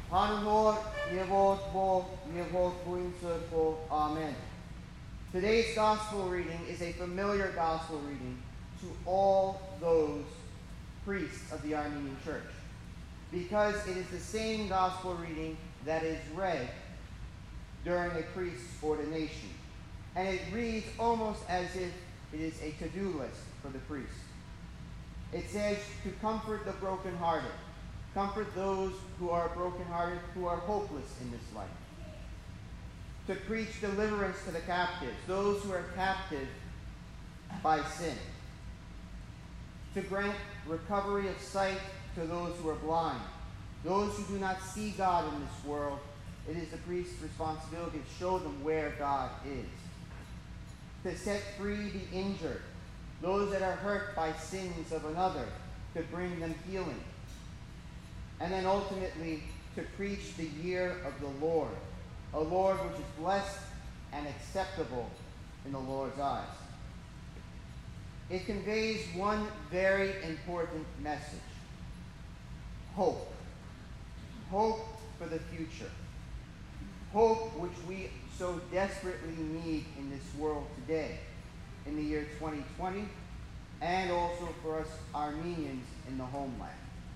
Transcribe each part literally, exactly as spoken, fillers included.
Hanunor, Yevot Bo, Yevot Buinser Bo, Amen. Today's gospel reading is a familiar gospel reading to all those priests of the Armenian Church, because it is the same gospel reading that is read during a priest's ordination. And it reads almost as if it is a to-do list for the priest. It says to comfort the brokenhearted, comfort those who are brokenhearted, who are hopeless in this life. To preach deliverance to the captives, those who are captive by sin. To grant recovery of sight to those who are blind, those who do not see God in this world. It is the priest's responsibility to show them where God is. To set free the injured, those that are hurt by sins of another, to bring them healing. And then ultimately to preach the year of the Lord, a Lord which is blessed and acceptable in the Lord's eyes. It conveys one very important message: hope. Hope for the future. Hope which we so desperately need in this world today, in the year twenty twenty, and also for us Armenians in the homeland.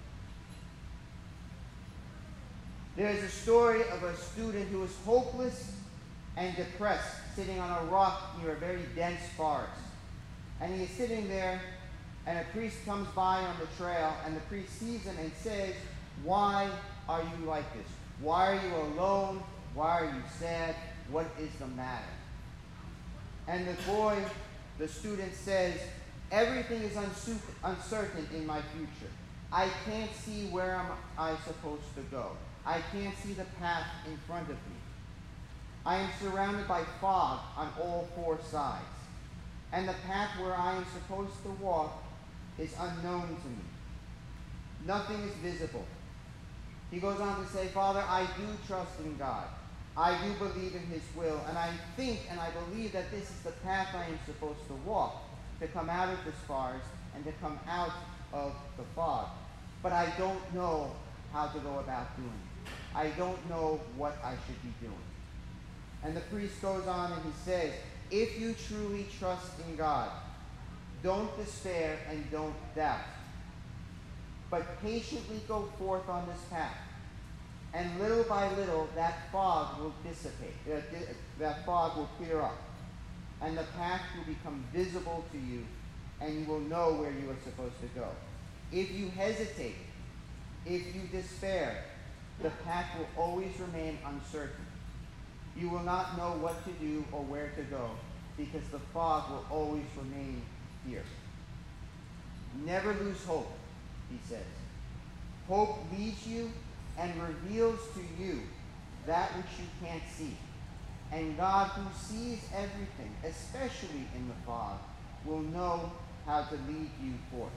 There's a story of a student who is hopeless and depressed, sitting on a rock near a very dense forest. And he is sitting there, and a priest comes by on the trail, and the priest sees him and says, "Why are you like this? Why are you alone? Why are you sad? What is the matter?" And the boy, the student, says, "Everything is uncertain in my future. I can't see where am I supposed to go. I can't see the path in front of me. I am surrounded by fog on all four sides, and the path where I am supposed to walk is unknown to me. Nothing is visible." He goes on to say, "Father, I do trust in God. I do believe in his will, and I think and I believe that this is the path I am supposed to walk, to come out of this forest and to come out of the fog. But I don't know how to go about doing it. I don't know what I should be doing." And the priest goes on and he says, "If you truly trust in God, don't despair and don't doubt, but patiently go forth on this path. And little by little, that fog will dissipate. Uh, di- that fog will clear up. And the path will become visible to you, and you will know where you are supposed to go. If you hesitate, if you despair, the path will always remain uncertain. You will not know what to do or where to go, because the fog will always remain here. Never lose hope," he says. "Hope leads you and reveals to you that which you can't see. And God, who sees everything, especially in the fog, will know how to lead you forth."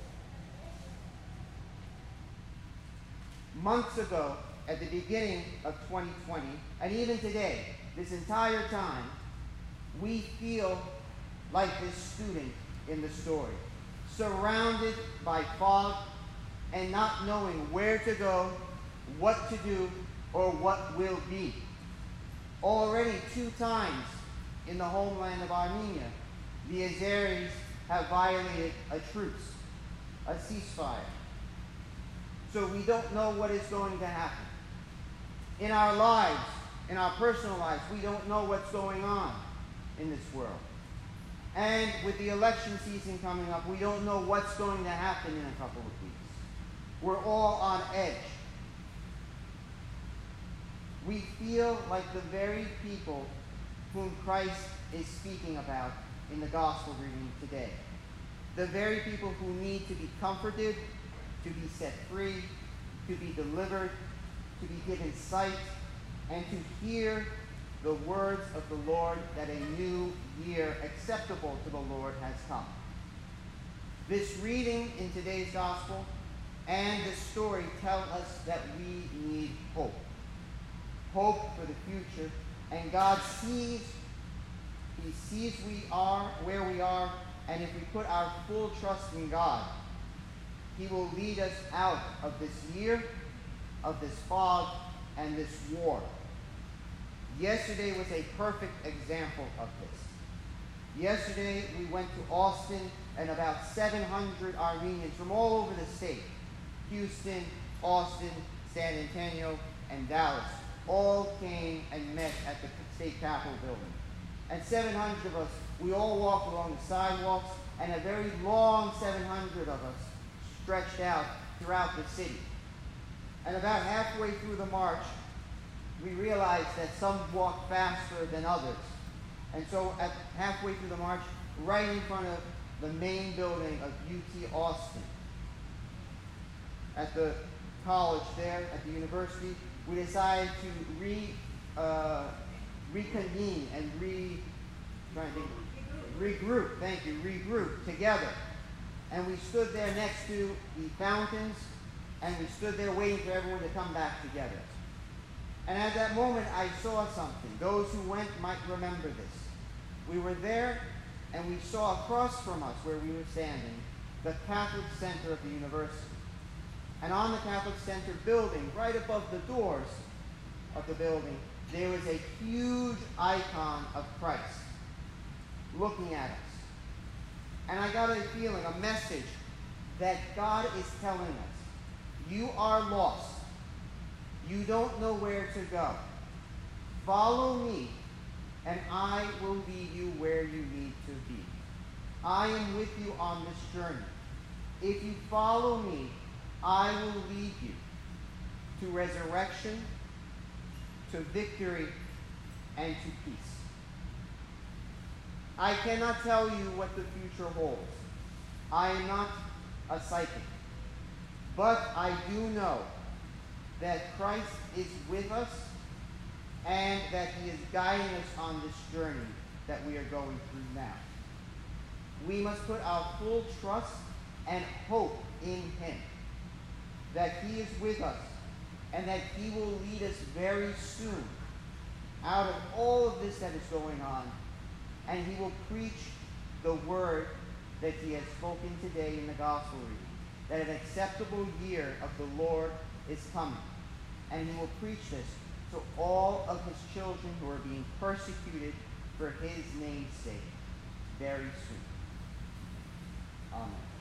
Months ago, at the beginning of twenty twenty, and even today, this entire time, we feel like this student in the story, surrounded by fog and not knowing where to go, what to do, or what will be. Already two times in the homeland of Armenia, the Azeris have violated a truce, a ceasefire. So we don't know what is going to happen. In our lives, in our personal lives, we don't know what's going on in this world. And with the election season coming up, we don't know what's going to happen in a couple of weeks. We're all on edge. We feel like the very people whom Christ is speaking about in the gospel reading today. The very people who need to be comforted, to be set free, to be delivered, to be given sight, and to hear the words of the Lord that a new year acceptable to the Lord has come. This reading in today's gospel and this story tell us that we need hope. Hope for the future. And God sees, he sees we are where we are, and if we put our full trust in God, he will lead us out of this year, of this fog, and this war. Yesterday was a perfect example of this. Yesterday we went to Austin, and about seven hundred Armenians from all over the state, Houston, Austin, San Antonio, and Dallas, all came and met at the state capitol building. And seven hundred of us, we all walked along the sidewalks, and a very long seven hundred of us stretched out throughout the city. And about halfway through the march, we realized that some walked faster than others. And so at halfway through the march, right in front of the main building of U T Austin, at the college there, at the university, we decided to re, uh, reconvene and re, trying to think, regroup, thank you, regroup together. And we stood there next to the fountains, and we stood there waiting for everyone to come back together. And at that moment, I saw something. Those who went might remember this. We were there, and we saw across from us, where we were standing, the Catholic Center of the university. And on the Catholic Center building, right above the doors of the building, there was a huge icon of Christ looking at us. And I got a feeling, a message, that God is telling us, you are lost. You don't know where to go. Follow me, and I will lead you where you need to be. I am with you on this journey. If you follow me, I will lead you to resurrection, to victory, and to peace. I cannot tell you what the future holds. I am not a psychic. But I do know that Christ is with us and that he is guiding us on this journey that we are going through now. We must put our full trust and hope in him, that he is with us and that he will lead us very soon out of all of this that is going on, and he will preach the word that he has spoken today in the gospel reading, that an acceptable year of the Lord is coming. And he will preach this to all of his children who are being persecuted for his name's sake very soon. Amen.